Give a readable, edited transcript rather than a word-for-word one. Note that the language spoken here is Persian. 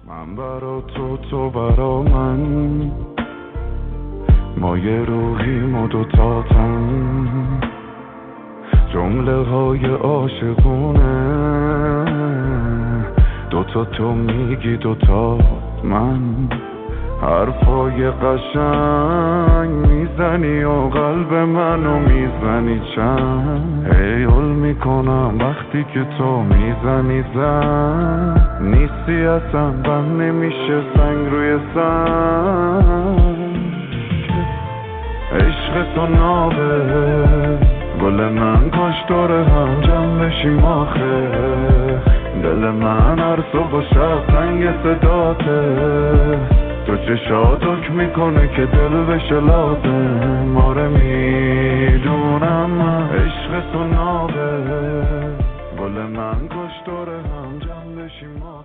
من برا تو برا من، ما یه روحیم و دوتاتم، جمله های عاشقونه، دوتا تو میگی دوتا من، حرفای قشنگ میزنی و قلب منو میزنی چند، هیول میکنم وقتی که تو میزنی زن، نیستی اصلا بند نمیشه سنگ روی سنگ، عشق تو نابه گل من، کاش دوره هم جمع بشیم آخه، دل من هر صبح و شب تنگ صداته، تو چشات حکم میکنه که دل بشه لازم، آره میدونم من عشق تو نابه گل من، کاش دوره هم جمع بشیم.